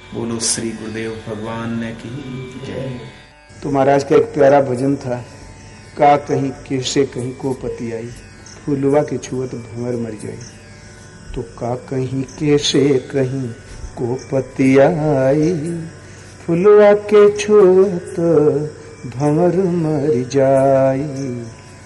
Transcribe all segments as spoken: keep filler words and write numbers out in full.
बोलो श्री गुरुदेव भगवान की जय। तो महाराज का एक प्यारा भजन था, का कहीं कैसे कहीं को पति आई, फूलवा के छुअत भंवर मर जाई। तो का कहीं कैसे कहीं को पति आई, फूलवा के छुअत भंवर मर जाई।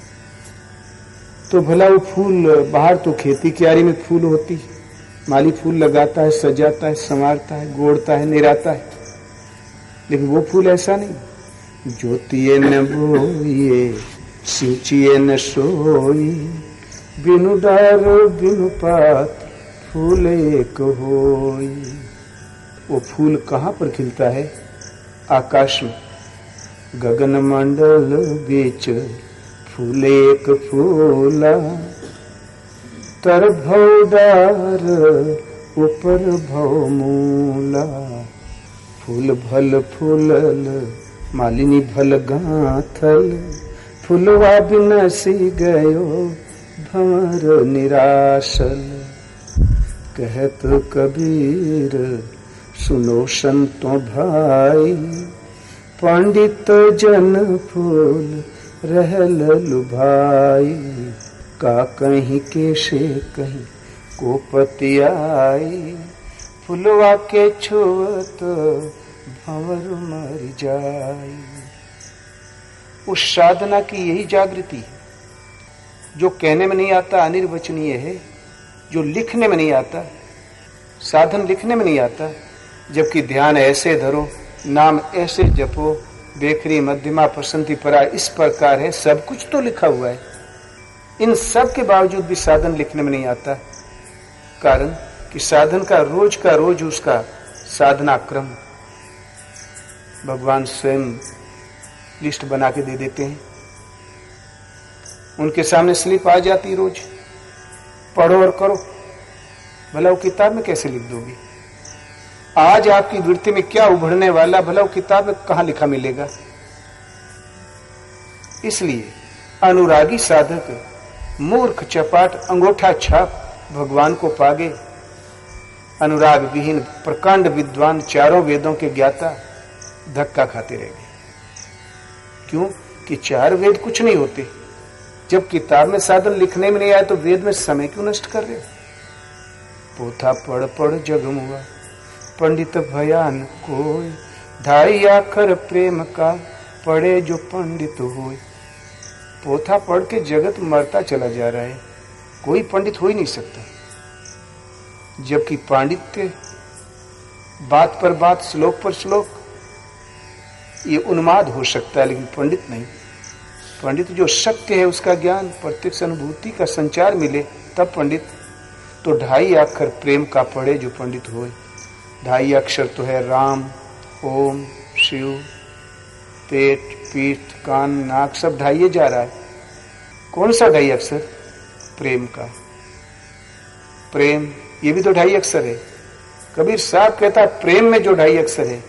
तो भला वो फूल बाहर तो खेती क्यारी में फूल होती, माली फूल लगाता है, सजाता है, संवारता है, गोड़ता है, निराता है, लेकिन वो फूल ऐसा नहीं। ज्योतिए न बोइए सिंचिए न सोई, बिनु डार बिनु पात फूल एक होई। वो फूल कहाँ पर खिलता है? आकाश में, गगन मंडल बीच फूल एक फूला, तर भव डार ऊपर भव मूला। फूल भल फूलल मालिनी भल गाथल, फूलवा बिनसी गयो भंवर निराशल। कहत कबीर सुनो संतो भाई, पंडित जन फूल रहल लुभाई। का कहीं कैसे कहीं को पति आई, फुलवा के छुअत भंवर मर जाई। उस साधना की यही जागृति जो कहने में नहीं आता, अनिर्वचनीय है, जो लिखने में नहीं आता। साधन लिखने में नहीं आता, जबकि ध्यान ऐसे धरो, नाम ऐसे जपो, बेखरी मध्यमा पसंती परा इस प्रकार है, सब कुछ तो लिखा हुआ है। इन सब के बावजूद भी साधन लिखने में नहीं आता, कारण कि साधन का रोज का रोज उसका साधना क्रम भगवान स्वयं लिस्ट बना के दे देते हैं। उनके सामने स्लिप आ जाती, रोज पढ़ो और करो। भला वो किताब में कैसे लिख दोगी? आज आपकी वृत्ति में क्या उभरने वाला, भला वो किताब में कहां लिखा मिलेगा? इसलिए अनुरागी साधक मूर्ख चपाट अंगूठा छाप भगवान को पागे, अनुराग विहीन प्रकांड विद्वान चारों वेदों के ज्ञाता धक्का खाते रह गए। क्यों? कि चार वेद कुछ नहीं होते। जब किताब में साधन लिखने में नहीं आया तो वेद में समय क्यों नष्ट कर रहे हो? पोथा पढ़ पढ़ जगमुआ पंडित भयान कोई, ढाई आखर प्रेम का पढ़े जो पंडित होय। पोथा पढ़ के जगत मरता चला जा रहा है, कोई पंडित हो ही नहीं सकता। जबकि पांडित्य बात पर बात, श्लोक पर श्लोक, ये उन्माद हो सकता है, लेकिन पंडित नहीं। पंडित जो सत्य है उसका ज्ञान, प्रत्यक्ष अनुभूति का संचार मिले तब पंडित। तो ढाई अक्षर प्रेम का पढ़े जो पंडित होए। ढाई अक्षर तो है राम, ओम, शिव, पेट, पीठ, कान, नाक, सब ढाइये जा रहा है। कौन सा ढाई अक्षर? प्रेम का। प्रेम ये भी तो ढाई अक्षर है। कबीर साहब कहता प्रेम में जो ढाई अक्षर है,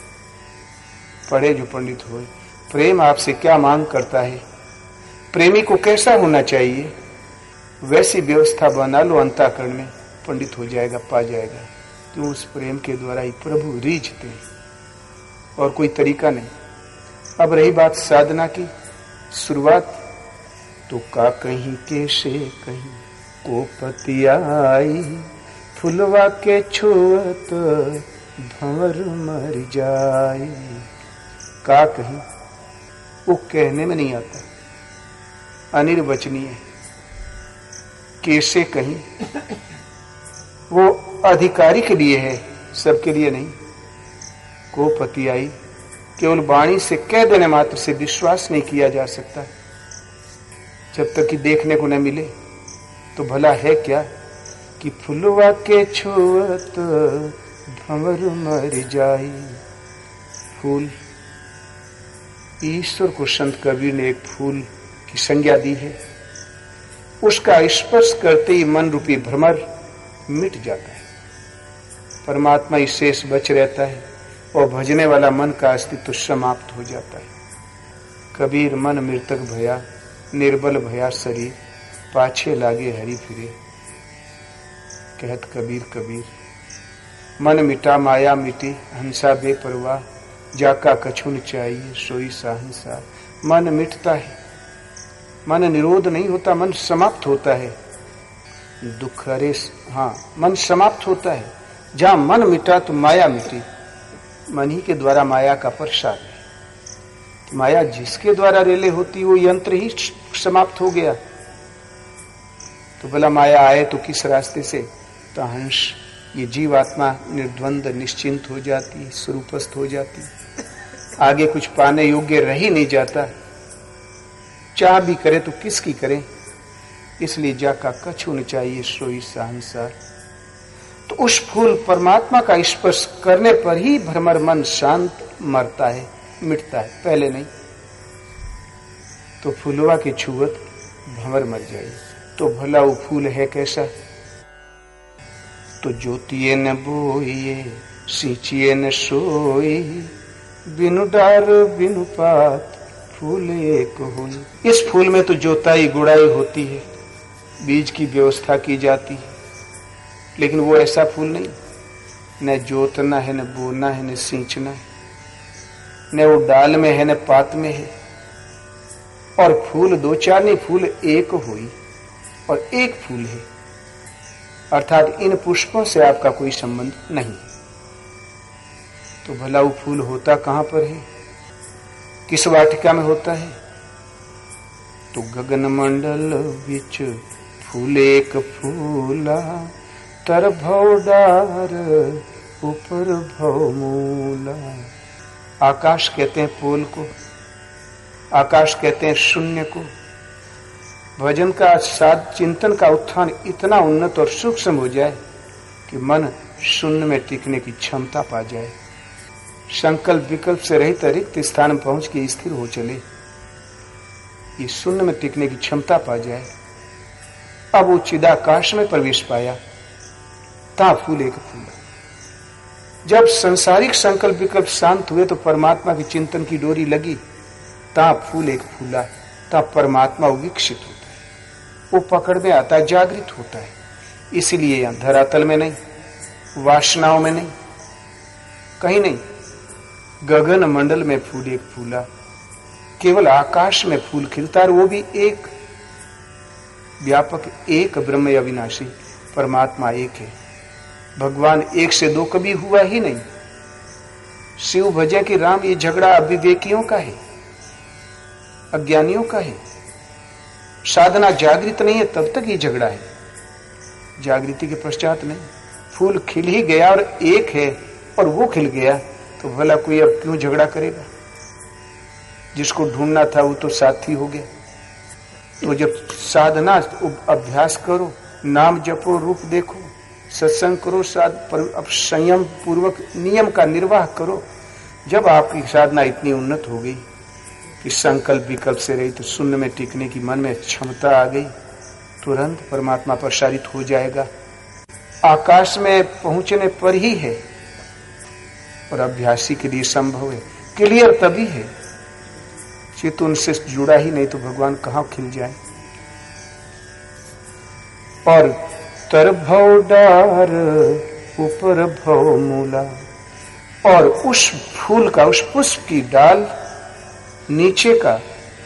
पढ़े जो पंडित होए। प्रेम आपसे क्या मांग करता है, प्रेमी को कैसा होना चाहिए, वैसी व्यवस्था बना लो अंतःकरण में, पंडित हो जाएगा, पा जाएगा। क्यों? उस प्रेम के द्वारा ही प्रभु रीझते हैं, और कोई तरीका नहीं। अब रही बात साधना की शुरुआत, तो का कहीं कैसे कहीं को पति आई, फुलवा के छुअत भंवर मर जाई। का कहीं वो कहने में नहीं आता, अनिर्वचनीय। कैसे कहीं वो अधिकारी के लिए है, सबके लिए नहीं। को पति आई केवल वाणी से कह देने मात्र से विश्वास नहीं किया जा सकता, जब तक कि देखने को न मिले। तो भला है क्या कि फुलवा के छुअत भंवर मर जाई। फूल, ईश्वर को संत कबीर ने एक फूल की संज्ञा दी है। उसका स्पर्श करते ही मन रूपी भ्रमर मिट जाता है, परमात्मा ही शेष बच रहता है, और भजने वाला मन का अस्तित्व समाप्त हो जाता है। कबीर मन मृतक भया, निर्बल भया शरीर, पाछे लागे हरि फिरे। कहत कबीर कबीर मन मिटा माया मिटी हंसा बेपरवाह, जाका कछु न चाहिए सोई साहंसा। मन मिटता है, मन निरोध नहीं होता, मन समाप्त होता है। दुख अरे हाँ, मन समाप्त होता है। जहां मन मिटा तो माया मिटी। मन ही के द्वारा माया का प्रसार है। तो माया जिसके द्वारा रेले होती वो यंत्र ही समाप्त हो गया। तो भला माया आए तो किस रास्ते से? तो हंस ये जीवात्मा निर्द्वंद निश्चिंत हो जाती, स्वरूपस्थ हो जाती, आगे कुछ पाने योग्य रह ही नहीं जाता। चाह भी करे तो किसकी करे? इसलिए जाका कछु न चाहिए सोई संसार। तो उस फूल परमात्मा का स्पर्श करने पर ही भ्रमर मन शांत मरता है, मिटता है, पहले नहीं। तो फूलवा की छुवत भंवर मर जाए। तो भला वो फूल है कैसा? तो ज्योतिये न बोइए सींचिए न सोई, बिनु डार बिनु पात फूल एक हुई। इस फूल में तो जोताई गुड़ाई होती है, बीज की व्यवस्था की जाती है, लेकिन वो ऐसा फूल नहीं। न जोतना है, न बोना है, न सींचना है, न वो डाल में है, न पात में है। और फूल दो चार नहीं, फूल एक हुई और एक फूल है, अर्थात इन पुष्पों से आपका कोई संबंध नहीं। तो भला वो फूल होता कहां पर है? किस वाटिका में होता है? तो गगन मंडल बिच फूल एक फूला, तर भव डार ऊपर भव मूला। आकाश कहते हैं पोल को, आकाश कहते हैं शून्य को। भजन का साध चिंतन का उत्थान इतना उन्नत और सूक्ष्म हो जाए कि मन शून्य में टिकने की क्षमता पा जाए, संकल्प विकल्प से रहित रिक्त स्थान में पहुंच के स्थिर हो चले, ये शून्य में टिकने की क्षमता पा जाए। अब वो चिदाकाश में प्रवेश पाया, ता फूल एक फूला। जब संसारिक संकल्प विकल्प शांत हुए तो परमात्मा के चिंतन की डोरी लगी, ता फूल एक फूला, ता परमात्मा विकसित होता है, वो पकड़ में आता है, जागृत होता है। इसीलिए यहां धरातल में नहीं, वासनाओं में नहीं, कहीं नहीं, गगन मंडल में फूल एक फूला, केवल आकाश में फूल खिलता है, वो भी एक व्यापक, एक ब्रह्म अविनाशी परमात्मा एक है। भगवान एक से दो कभी हुआ ही नहीं। शिव भजे कि राम, ये झगड़ा अविवेकियों का है, अज्ञानियों का है। साधना जागृत नहीं है तब तक ये झगड़ा है, जागृति के पश्चात नहीं। फूल खिल ही गया और एक है और वो खिल गया, तो भला कोई अब क्यों झगड़ा करेगा? जिसको ढूंढना था वो तो साथी हो गया। तो जब साधना अभ्यास करो, नाम जपो, रूप देखो, सत्संग करो, साध संयम पूर्वक नियम का निर्वाह करो, जब आपकी साधना इतनी उन्नत हो गई कि संकल्प विकल्प से रही तो शून्य में टिकने की मन में क्षमता आ गई, तुरंत परमात्मा प्रसारित हो जाएगा। आकाश में पहुंचने पर ही है और अभ्यासी के लिए संभव है, क्लियर तभी है। चित्त उनसे जुड़ा ही नहीं तो भगवान कहां खिल जाए। और तर भव डार ऊपर भव मूला, और उस फूल का, उस पुष्प की डाल नीचे का,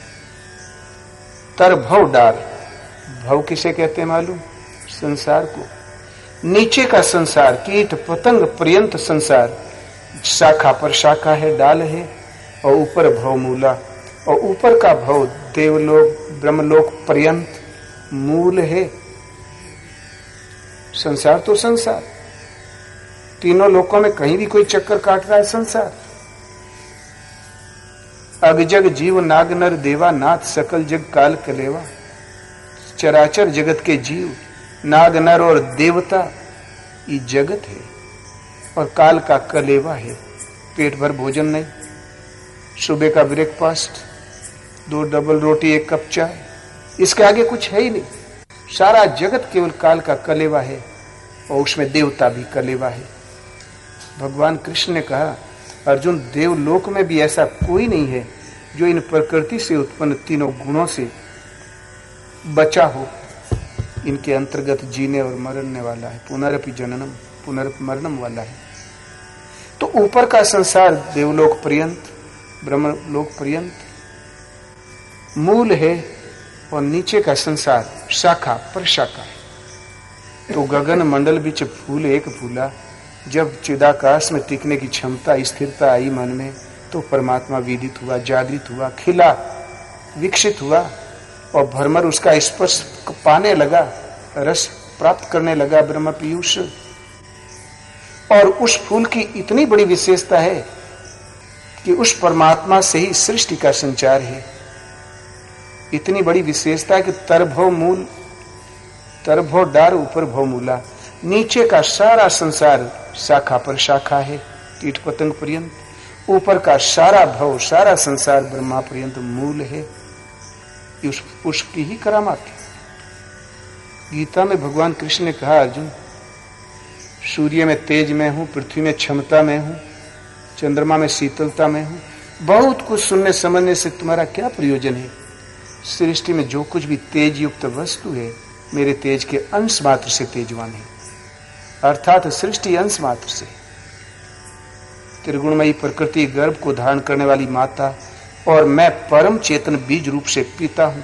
तर भव डार, भव किसे कहते हैं मालूम? संसार को। नीचे का संसार, कीट पतंग पर्यंत संसार, शाखा पर शाखा है, डाल है, और ऊपर भव मूला, और ऊपर का भव देवलोक ब्रह्मलोक पर्यंत मूल है। संसार तो संसार, तीनों लोकों में कहीं भी कोई चक्कर काट रहा है संसार। अगजग जीव नाग नर देवा, नाथ सकल जग काल कलेवा। चराचर जगत के जीव, नाग नर और देवता, ये जगत है और काल का कलेवा है। पेट भर भोजन नहीं, सुबह का ब्रेकफास्ट, दो डबल रोटी एक कप चाय, इसके आगे कुछ है ही नहीं। सारा जगत केवल काल का कलेवा है और उसमें देवता भी कलेवा है। भगवान कृष्ण ने कहा, अर्जुन, देवलोक में भी ऐसा कोई नहीं है जो इन प्रकृति से उत्पन्न तीनों गुणों से बचा हो, इनके अंतर्गत जीने और मरने वाला है। पुनरपि जननम पुनर्मरणम वाला है। तो ऊपर का संसार देवलोक पर्यंत, ब्रह्मलोक पर्यंत मूल है, और नीचे का संसार शाखा पर शाखा है। तो गगन मंडल बीच फूल एक फूला, जब चिदाकाश में टिकने की क्षमता, स्थिरता आई मन में, तो परमात्मा विदित हुआ, जागृत हुआ, खिला, विकसित हुआ, और भरमर उसका स्पर्श पाने लगा, रस प्राप्त करने लगा, ब्रह्म पीयूष। और उस फूल की इतनी बड़ी विशेषता है कि उस परमात्मा से ही सृष्टि का संचार है। इतनी बड़ी विशेषता है कि तरभव मूल, तरभव डार, ऊपर भव मूला, नीचे का सारा संसार शाखा पर शाखा है, कीट पतंग पर्यंत, ऊपर का सारा भव, सारा संसार ब्रह्मा पर्यंत मूल है। उस उसकी ही करामात है। गीता में भगवान कृष्ण ने कहा, अर्जुन, सूर्य में तेज में हूं, पृथ्वी में क्षमता में हूं, चंद्रमा में शीतलता में हूं, बहुत कुछ सुनने समझने से तुम्हारा क्या प्रयोजन है? सृष्टि में जो कुछ भी तेज युक्त वस्तु है, मेरे तेज के अंश मात्र से तेजवान है, अर्थात सृष्टि अंश मात्र से। त्रिगुणमयी प्रकृति गर्भ को धारण करने वाली माता, और मैं परम चेतन बीज रूप से पिता हूं।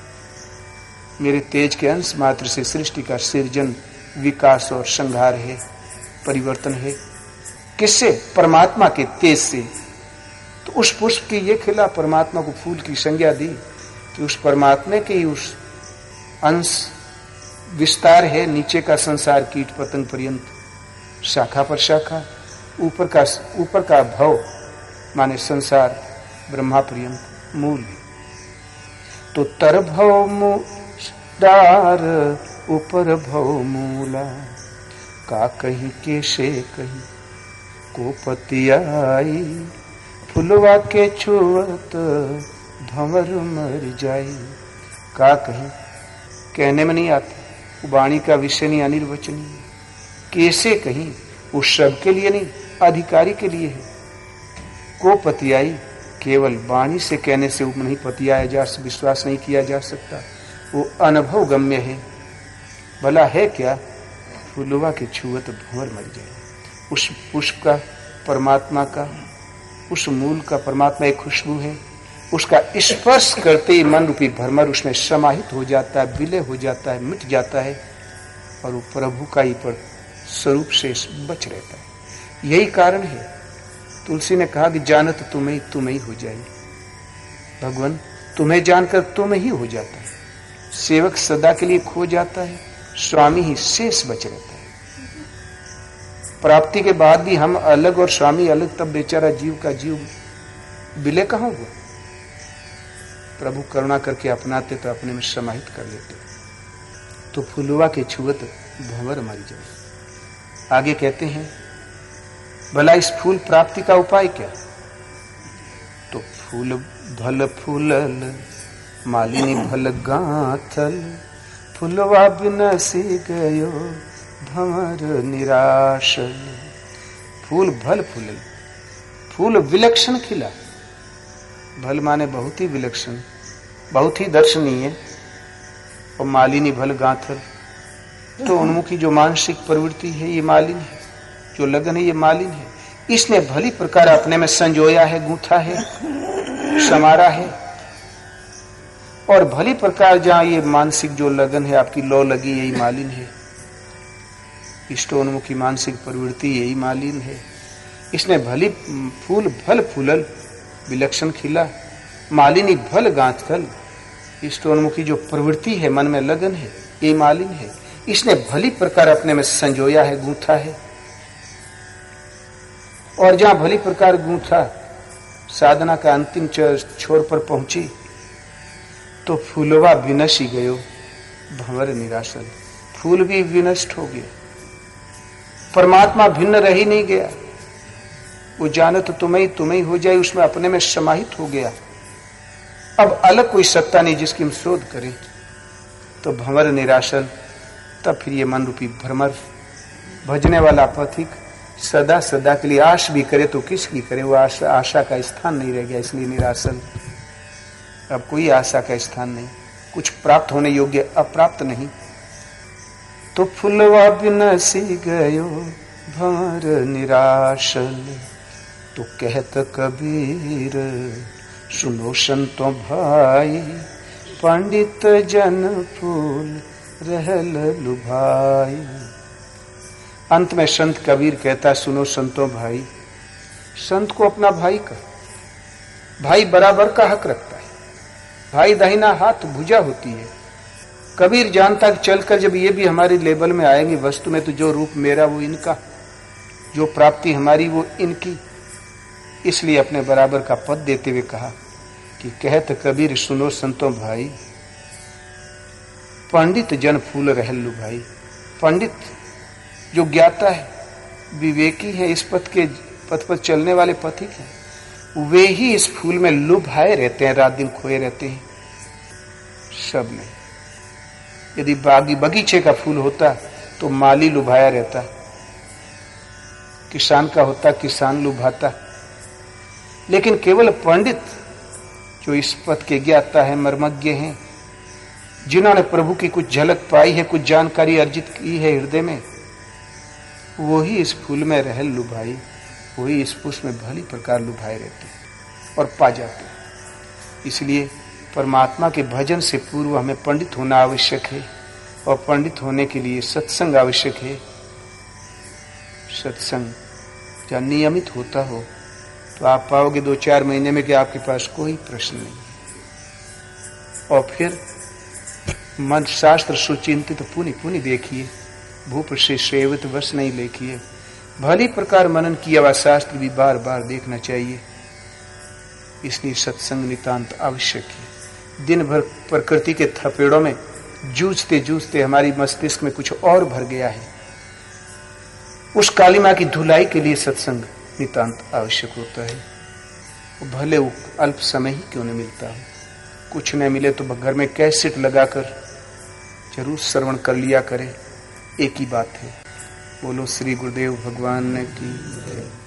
मेरे तेज के अंश मात्र से सृष्टि का सृजन, विकास और संहार है, परिवर्तन है। किससे? परमात्मा के तेज से। तो उस पुष्प की ये खिला, परमात्मा को फूल की संज्ञा दी कि उस परमात्मा के ही उस अंश विस्तार है। नीचे का संसार कीट पतंग पर्यंत, शाखा पर शाखा, ऊपर का ऊपर का भव माने संसार ब्रह्मा पर्यंत मूल है। तो तर भव डार, ऊपर भव मूला, का कही कैसे कही को पतियाई, फुलवा के छुअत भंवर मर जाई। का कही, कहने में नहीं आता, वाणी का विषय नहीं, अनिर्वचनीय। कैसे कहीं, उस सब के लिए नहीं, अधिकारी के लिए है। को पतियाई, केवल वाणी से कहने से नहीं पतियाया जा, विश्वास नहीं किया जा सकता, वो अनुभव गम्य है। भला है क्या, फुलवा के छुअत भंवर मर जाए। उस पुष्प का, परमात्मा का, उस मूल का परमात्मा एक खुशबू है, उसका स्पर्श करते ही मन रूपी भ्रमर उसमें समाहित हो जाता है, विलय हो जाता है, मिट जाता है, और वो प्रभु का ही पर स्वरूप से बच रहता है। यही कारण है तुलसी ने कहा कि जानत तुम्हें तुम्हें ही हो जाए। भगवान तुम्हें जानकर तुम्हें ही हो जाता है। सेवक सदा के लिए खो जाता है, स्वामी ही शेष बच रहता है। प्राप्ति के बाद भी हम अलग और स्वामी अलग, तब बेचारा जीव का जीव विलय कहां हुआ? प्रभु करुणा करके अपनाते तो अपने में समाहित कर लेते। तो फुलवा के छुअत भंवर मर जाए। आगे कहते हैं, भला इस फूल प्राप्ति का उपाय क्या? तो फूल भल फूलल, मालिनी भल गाथल, फुलवा बिनसी गयो भंवर निराशल। फूल भल फूलल, फूल विलक्षण खिला। भल माने बहुत ही विलक्षण, बहुत ही दर्शनीय, और मालिनी भल गाथल, तो उन्मुखी जो मानसिक प्रवृत्ति है ये मालिन है, जो लगन है ये मालिन है। इसने भली प्रकार अपने में संजोया है, गूंथा है, समारा है, और भली प्रकार जहां ये मानसिक जो लगन है, आपकी लौ लगी, यही मालिन है। इष्टोन्मुखी मानसिक प्रवृत्ति यही मालिन है। इसने भली फूल भल फूलल, विलक्षण खिला, मालिनी भल गांथल, इष्टोन्मुखी जो प्रवृत्ति है, मन में लगन है, ये मालिन है। इसने भली प्रकार अपने में संजोया है, गूंथा है, और जहां भली प्रकार गूंथा, साधना का अंतिम छोर पर पहुंची, तो फूलवा विनशी गयो भंवर निराशल। फूल भी विनष्ट हो गया, परमात्मा भिन्न रह ही नहीं गया। वो जाने तो तुम्हें ही तुम्हें ही हो जाए, उसमें अपने में समाहित हो गया। अब अलग कोई सत्ता नहीं जिसकी हम शोध करें। तो भंवर निराशल, तब फिर ये मन रूपी भ्रमर, भजने वाला पथिक सदा सदा के लिए आश भी करे तो किसकी करे, वो आशा आशा का स्थान नहीं रह गया, इसलिए निराशल। अब कोई आशा का स्थान नहीं, कुछ प्राप्त होने योग्य अप्राप्त नहीं। तो फुलवा बिनसी गयो भंवर निराशल तो कहत कबीर, सुनो संतो भाई पंडित जन फूल रहल लुभाई। अंत में संत कबीर कहता, सुनो संतो भाई, संत को अपना भाई का, भाई बराबर का हक रखता है। भाई दाहिना हाथ भुजा होती है। कबीर जानता कि चलकर जब ये भी हमारी लेवल में आएंगे वस्तु में, तो जो रूप मेरा वो इनका, जो प्राप्ति हमारी वो इनकी। इसलिए अपने बराबर का पद देते हुए कहा कि कहत कबीर, सुनो संतो भाई पंडित जन फूल रहलु भाई। पंडित जो ज्ञाता है, विवेकी है, इस पथ के पथ पर चलने वाले पथिक हैं, वे ही इस फूल में लुभाए रहते हैं, रात दिन खोए रहते हैं। सब में यदि बागी बगीचे का फूल होता तो माली लुभाया रहता, किसान का होता किसान लुभाता। लेकिन केवल पंडित जो इस पथ के ज्ञाता है, मर्मज्ञ हैं, जिन्होंने प्रभु की कुछ झलक पाई है, कुछ जानकारी अर्जित की है हृदय में, वो ही इस फूल में रह लुभाई, वही इस पुष्प में भली प्रकार लुभाए रहते हैं और पा जाते हैं। इसलिए परमात्मा के भजन से पूर्व हमें पंडित होना आवश्यक है, और पंडित होने के लिए सत्संग आवश्यक है। सत्संग जब नियमित होता हो तो आप पाओगे दो चार महीने में कि आपके पास कोई प्रश्न नहीं। और फिर मन शास्त्र सुचिंतित पुनि पुनि देखिए, भूप से सेवित वश नहीं लेखिए। भली प्रकार मनन किया हुआ शास्त्र भी बार बार देखना चाहिए। इसलिए सत्संग नितांत आवश्यक है। दिन भर प्रकृति के थपेड़ों में जूझते जूझते हमारी मस्तिष्क में कुछ और भर गया है। उस काली मां की धुलाई के लिए सत्संग नितांत आवश्यक होता है। वो भले वो अल्प समय ही क्यों न मिलता हो, कुछ न मिले तो घर में कैसेट लगाकर जरूर श्रवण कर लिया करें। एक ही बात है। बोलो श्री गुरुदेव भगवान की जय।